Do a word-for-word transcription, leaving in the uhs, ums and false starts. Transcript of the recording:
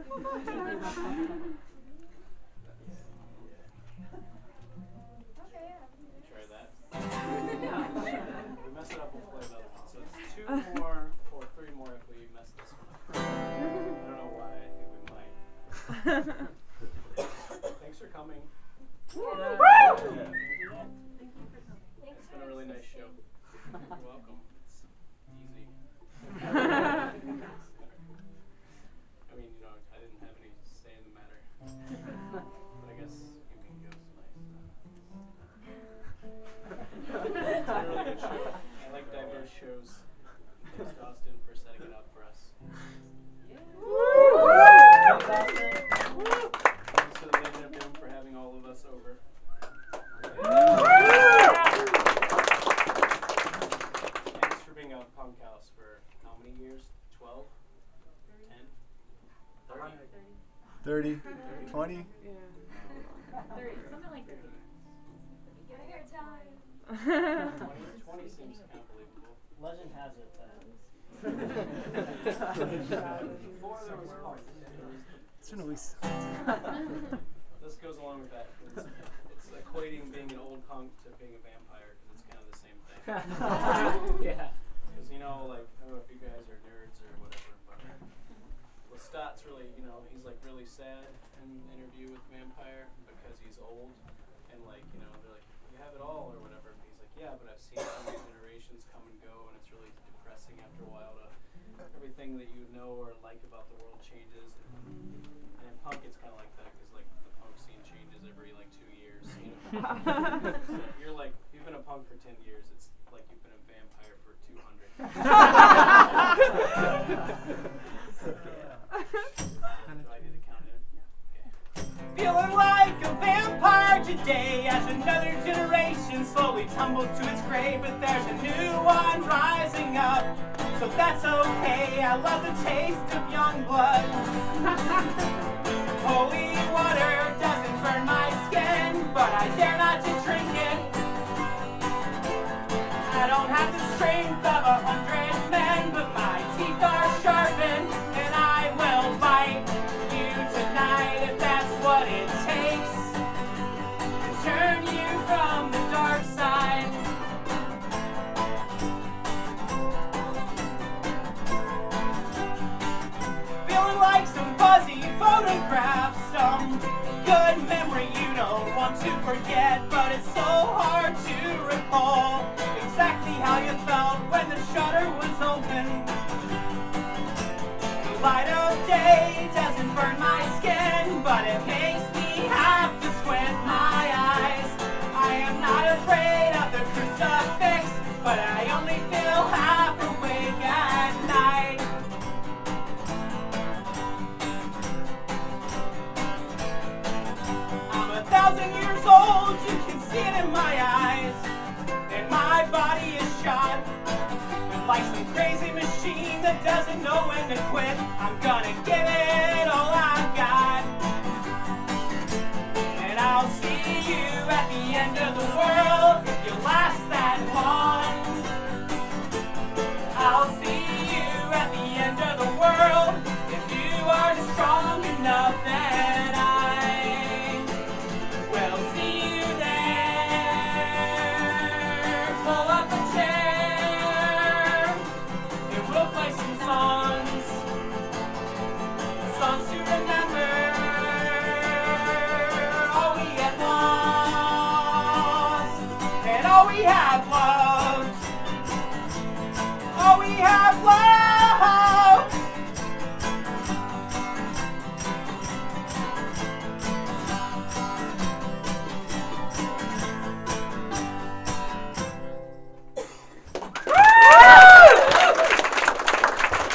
Try that. We mess it up, we'll play another one. So it's two more or three more if we mess this one up. I don't know why, I think we might. Thanks for coming. Woo! Yeah. Thank you for coming. It's been a really nice show. You're welcome. It's easy. I mean, you know, I didn't have any say in the matter. But I guess you mean Ghost nice. It's a really good show. I like diverse shows. Thanks to Austin for setting it up for us. Thanks to the Legion of Doom for having all of us over. Thanks for being a punk house for how many years? twelve? ten? thirty? thirty? twenty? Yeah. thirty, something like thirty. Give it your time. twenty, twenty seems kind of believable. Legend has it that Before there was punk, It's been at least. this goes along with that. It's, it's equating being an old punk to being a vampire because it's kind of the same thing. yeah. Because, you know, like, I don't know if you guys are nerds or whatever, but Lestat's really, you know, he's like really sad in the interview with Vampire because he's old and, like, you know, they're like, you have it all or whatever. And he's like, yeah, but I've seen so many generations come and go and it's really depressing after a while to everything that you know or like about the world changes. And, and in punk, it's kind of like that because, like, the punk scene changes every, like, two years, you know. So if you're like, you've been a punk for ten years, it's like you've been a vampire for two hundred. Do I need to count it? Okay. Feeling like a vampire today as another generation slowly tumbles to its grave, but there's a new one rising up, so that's okay. I love the taste of young blood. Holy water doesn't burn my skin, but I dare not to drink it. I don't have the strength of a hundred men, but my teeth are sharpened, and I will bite you tonight if that's what it takes to turn you from the dark side. Feeling like some fuzzy photographs, some good memory you don't want to forget, but it's so hard to recall exactly how you felt when the shutter was open. The light of day doesn't burn my skin, but it makes me have to squint my eyes. I am not afraid of the crucifix, but I only feel half awake at night. I'm a thousand years old, you can see it in my eyes, and my body is shot like some crazy machine that doesn't know when to quit. I'm gonna give it all I've got, and I'll see you at the end of the world if you last that long. I'll see you at the end of the world if you are strong enough that I will see you there. Pull up a chair and we'll play some songs, songs to remember all we have lost and all we have loved, all we have loved.